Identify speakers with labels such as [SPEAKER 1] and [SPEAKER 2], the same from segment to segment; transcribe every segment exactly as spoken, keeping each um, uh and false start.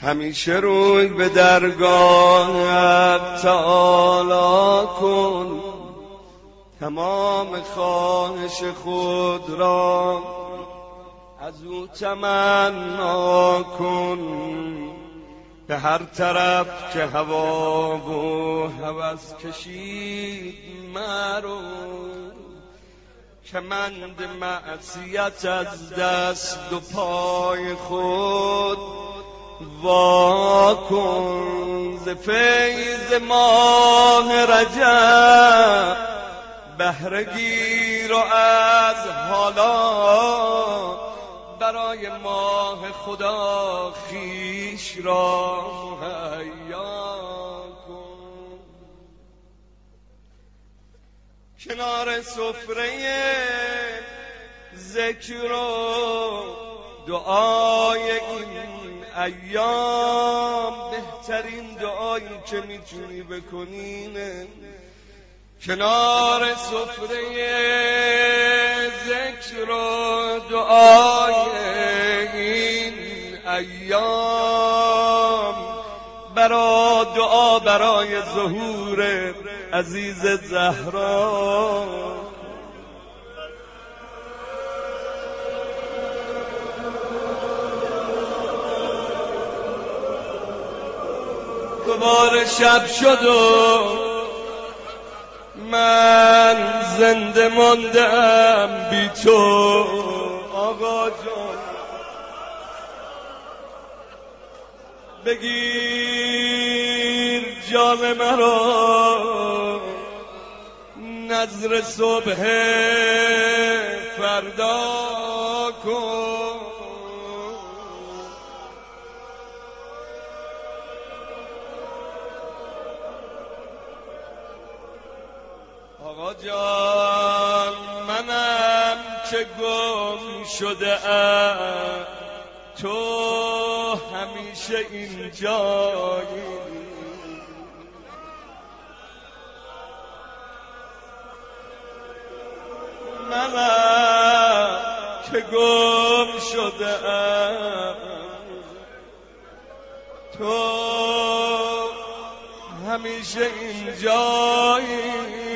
[SPEAKER 1] همیشه روی به درگاهت تعالی کن، تمام خواهش خود را از او تمنا کن. به هر طرف که هوا و هوس کشید مرو، کمند معصیت از دست و پای خود وا کن. ز فیض ماه رجب بهره گیر و از حالا برای ماه خدا خویش را مهیا کن. کنار سفره ذکر و دعای این ایام بهترین دعایی که میتونی بکنینه. کنار سفره ذکر و دعای این ایام، برا دعا برای ظهور عزیز زهرا. دوباره شب شد و من زنده ماندم بی تو آقا جان. بگیر جان مرا نظر صبح فردا کن. آقا جان منم که گم شده ام، تو همیشه اینجایی. منم که گم شده ام، تو همیشه اینجایی.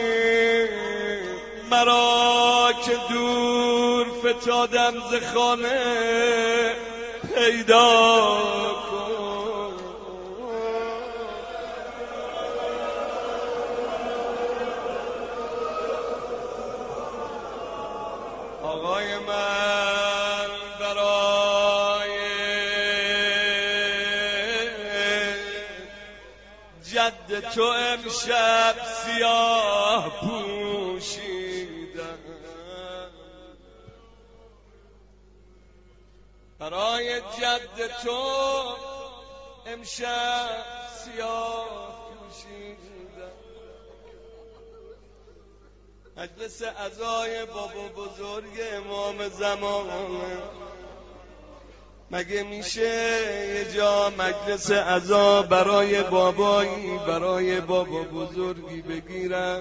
[SPEAKER 1] مرا که دور فتادم ز خانه پیدا کن. آقای من برای جد تو امشب سیاه پوشیدم، برای جد تو امشب سیاه پوشیدم. مجلس عزای بابا بزرگ امام زمان، مگه میشه یه جا مجلس عزا برای بابایی برای بابا بزرگی بگیرن؟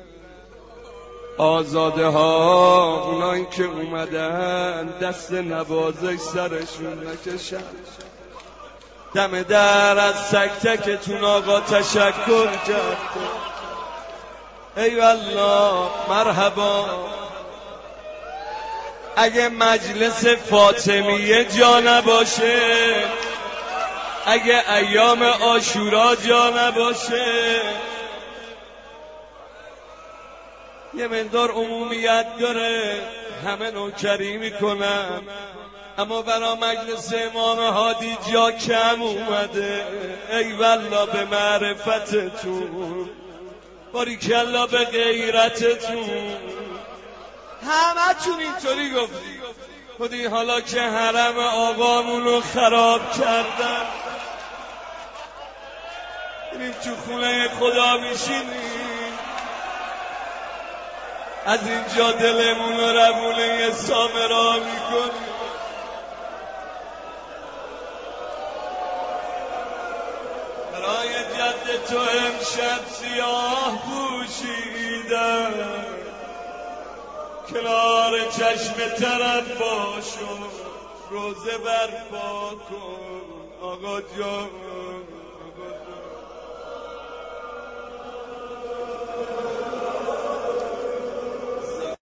[SPEAKER 1] آزاده ها اونایی که اومدن دست نوازش سرشون نکشن. دم در از تک تکتون آقا تشکر کرد. ای والله مرحبا. اگه مجلس فاطمیه جا نباشه، اگه ایام عاشورا جا نباشه، یه مقدار عمومیت داره همه نوکری میکنن، اما برا مجلس امام هادی جا کم اومده. ای والله به معرفتتون، باریکلا به غیرتتون. همه چون اینطوری گفتی خودی حالا که حرم آقامونو خراب کردن، بریم تو خونه خدا میشینیم، از اینجا دلمونو ربونه سامرا میکنیم. برای جد تو امشب سیاه پوشیدم، کنار چشم طرف باشو روزه برپا کن. آقا جان